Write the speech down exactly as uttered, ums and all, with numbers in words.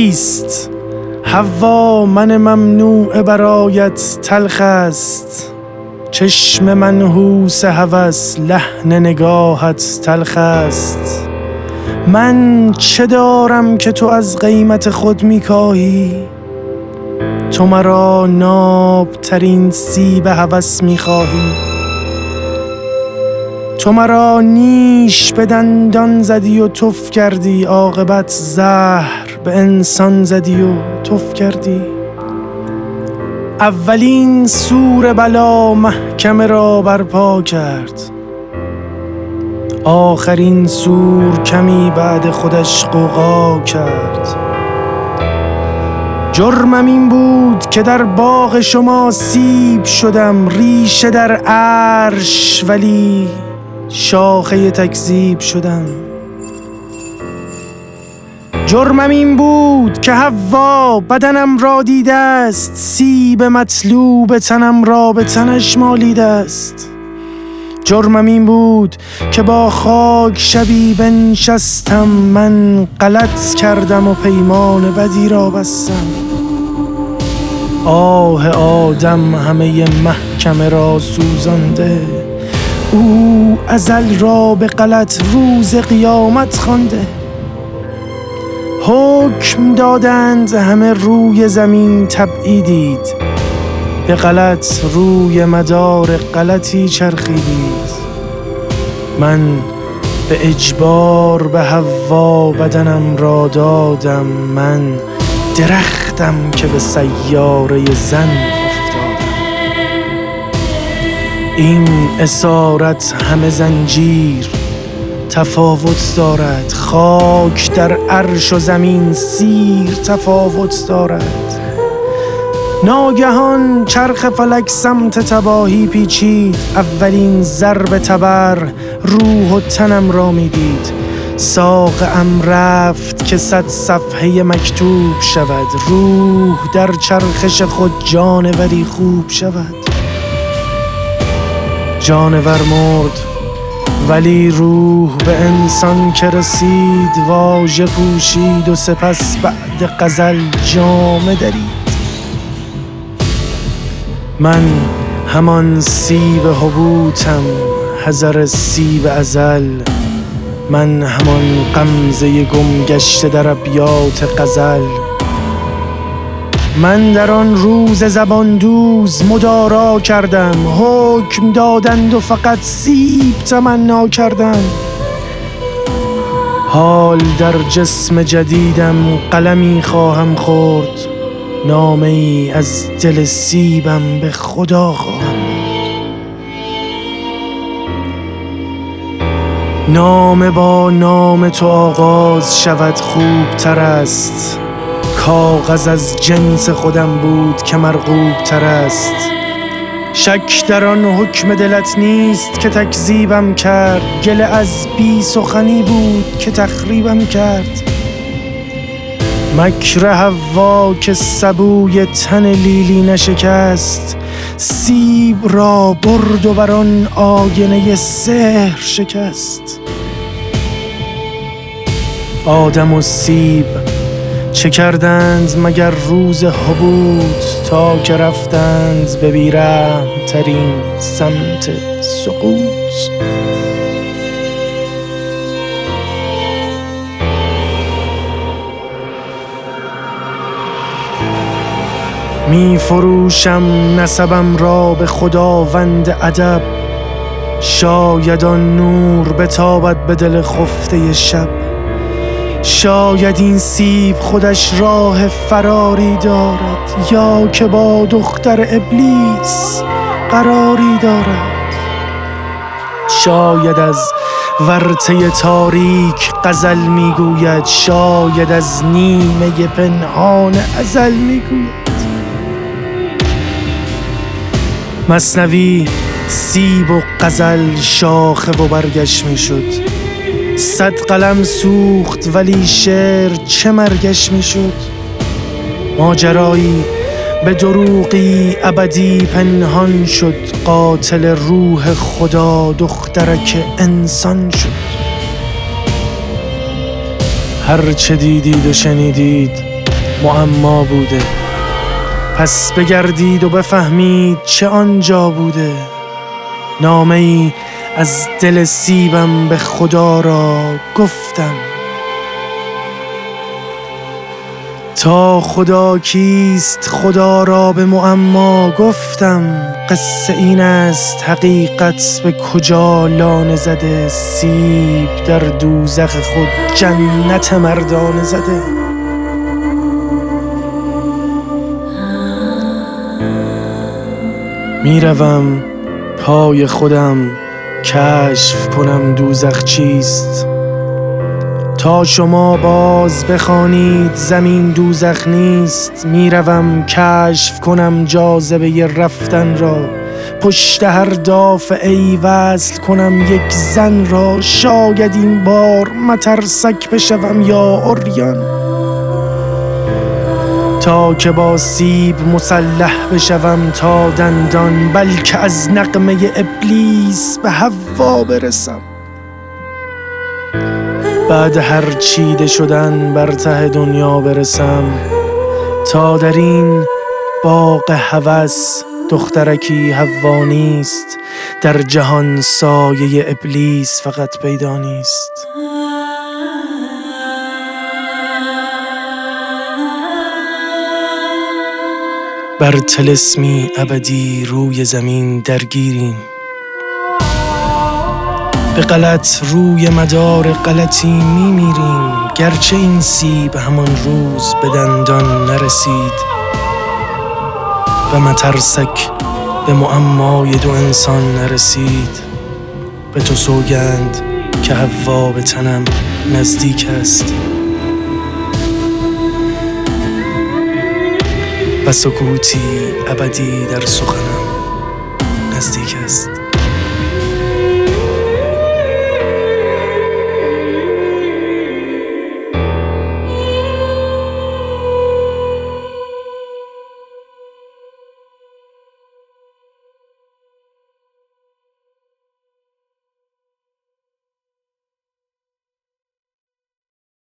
چیست؟ حوا من ممنوع برایت تلخ است، چشم منحوس هوس لحن نگاهت تلخ است. من چه دارم که تو از قیمت خود میکاهی؟ تو مرا ناب ترین سیب هوس میخواهی. تو مرا نیش به دندان زدی و تف کردی، عاقبت زهر به انسان زدی و تف کردی. اولین سور بلا محکمه را برپا کرد، آخرین سور کمی بعد خودش غوغا کرد. جرمم این بود که در باغ شما سیب شدم، ریشه در عرش ولی شاخه تکذیب شدم. جرمم این بود که حوا بدنم را دیده است، سیب مطلوب تنم را به تنش مالیده است. جرمم این بود که با خاک شبی بنشستم، من غلط کردم و پیمان بدی را بستم. آه آدم همه محکمه را سوزانده، او ازل را به غلط روز قیامت خوانده. حکم دادند همه روی زمین تبعیدید، به غلط روی مدار غلطی چرخیدید. من به اجبار به حوا بدنم را دادم، من درختم که به سیاره زن افتادم. این اسارت همه زنجیر تفاوت دارد، خاک در عرش و زمین سیر تفاوت دارد. ناگهان چرخ فلک سمت تباهی پیچید، اولین ضرب تبر روح و تنم را میدید. ساقم رفت که صد صفحه مکتوب شود، روح در چرخش خود جانوری خوب شود. جانور مرد ولی روح به انسان که رسید، واژه پوشید و سپس بعد غزل جامه درید. من همان سیب حبوطم حذر سیب ازل، من همان غمزه گم گشته در ابیات غزل. من در آن روز زبان دوز مدارا کردم، حکم دادند و فقط سیب تمنا کردم. حال در جسم جدیدم قلمی خواهم خورد، نامه ای از دل سیبم به خدا خواهم برد. نام با نام تو آغاز شود خوب تر است، کاغذ از جنس خودم بود که مرغوب تر است. شک در آن حکم دلت نیست که تکذیبم کرد، گله از بی سخنی بود که تخریبم کرد. مکر حوا که سبوی تن لیلی نشکست، سیب را برد و بر آن آینه سحر شکست. آدم و سیب چه کردند مگر روز حبوط، تا که رفتند به بیرحم ترین سمت سقوط. می فروشم نسبم را به خداوند ادب، شاید آن نور بتابد به دل خفته شب. شاید این سیب خودش راه فراری دارد، یا که با دختر ابلیس قراری دارد. شاید از ورطه تاریک غزل میگوید، شاید از نیمه پنهان ازل میگوید. مثنوی سیب و غزل شاخه و برگش میشد، صد قلم سوخت ولی شعر چه مرگش میشد. ماجرایی به دروغی ابدی پنهان شد، قاتل روح خدا دخترک انسان شد. هر چه دیدید و شنیدید معما بوده. پس بگردید و بفهمید چه آنجا بوده. نامه ای از دل سیبم به خدا را گفتم. تا خدا کیست خدا را به معما گفتم. قصه این است حقیقت به کجا لانه زده. سیب در دوزخ خود جنت مردانه زده. میروم پای خودم کشف کنم دوزخ چیست. تا شما باز بخوانید زمین دوزخ نیست. میروم کشف کنم جاذبه رفتن را. پشت هر دافعه ای وصل کنم یک زن را. شاید این بار مترسک بشوم یا عریان. تا که با سیب مسلح بشوم تا دندان. بلکه از نغمه ابلیس به حوا برسم. بعد هر چیده شدن بر ته دنیا برسم. تا در این باغ هوس دخترکی حوا نیست. در جهان سایه ابلیس فقط پیدا نیست. بر طلسمی ابدی روی زمین درگیریم. به غلط روی مدار غلطی میمیریم. گرچه این سیب همان روز به دندان نرسید و مترسک به معمای دو انسان نرسید. به تو سوگند که حوا به تنم نزدیک است و سکوتی ابدی در سخنم نزدیک است.